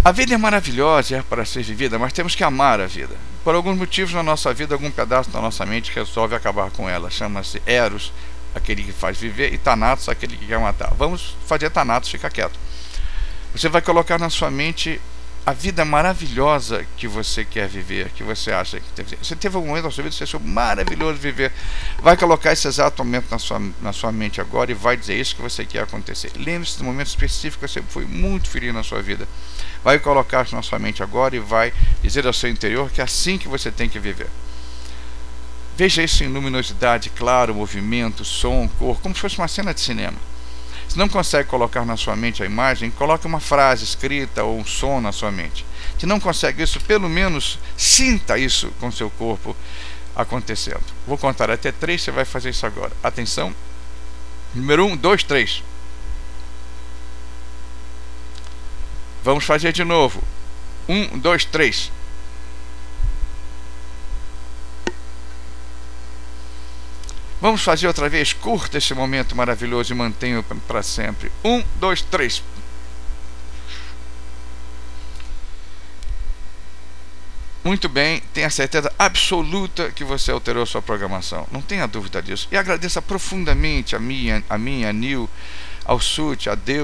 A vida é maravilhosa, é para ser vivida, mas temos que amar a vida. Por alguns motivos na nossa vida, algum pedaço da nossa mente resolve acabar com ela. Chama-se Eros, aquele que faz viver, e Thanatos, aquele que quer matar. Vamos fazer Thanatos, fica quieto. Você vai colocar na sua mente a vida maravilhosa que você quer viver, que você acha que deve viver. Você teve algum momento na sua vida que você achou maravilhoso viver. Vai colocar esse exato momento na sua mente agora e vai dizer isso que você quer acontecer. Lembre-se do momento específico que você foi muito feliz na sua vida. Vai colocar isso na sua mente agora e vai dizer ao seu interior que é assim que você tem que viver. Veja isso em luminosidade, claro, movimento, som, cor, como se fosse uma cena de cinema. Se não consegue colocar na sua mente a imagem, coloque uma frase escrita ou um som na sua mente. Se não consegue isso, pelo menos sinta isso com seu corpo acontecendo. Vou contar até 3, você vai fazer isso agora. Atenção. Número 1, 2, 3. Vamos fazer de novo. 1, 2, 3. Vamos fazer outra vez. Curta esse momento maravilhoso e mantenha-o para sempre. 1, 2, 3. Muito bem, tenha certeza absoluta que você alterou sua programação. Não tenha dúvida disso. E agradeça profundamente a Nil, ao Sut, a Deus.